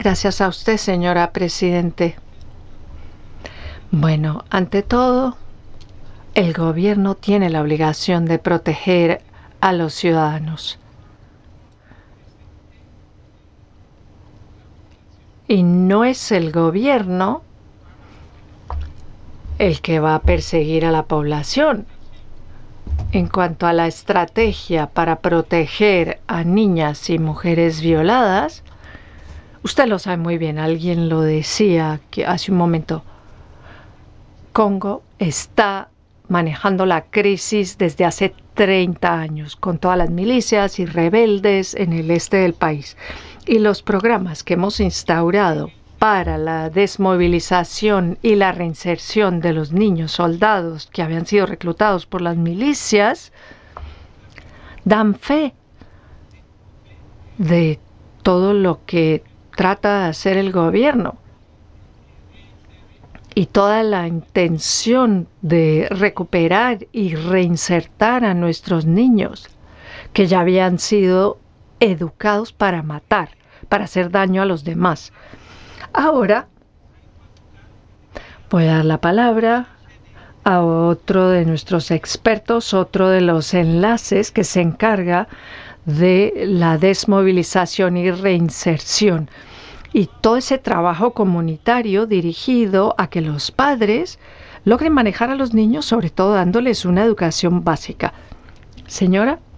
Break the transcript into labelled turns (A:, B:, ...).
A: Gracias a usted, señora Presidente. Bueno, ante todo, el gobierno tiene la obligación de proteger a los ciudadanos. Y no es el gobierno el que va a perseguir a la población. En cuanto a la estrategia para proteger a niñas y mujeres violadas, usted lo sabe muy bien, alguien lo decía que hace un momento, Congo está manejando la crisis desde hace 30 años, con todas las milicias y rebeldes en el este del país. Y los programas que hemos instaurado para la desmovilización y la reinserción de los niños soldados que habían sido reclutados por las milicias dan fe de todo lo que trata de hacer el gobierno y toda la intención de recuperar y reinsertar a nuestros niños que ya habían sido educados para matar, para hacer daño a los demás. Ahora voy a dar la palabra a otro de nuestros expertos, otro de los enlaces que se encarga de la desmovilización y reinserción. Y todo ese trabajo comunitario dirigido a que los padres logren manejar a los niños, sobre todo dándoles una educación básica. Señora.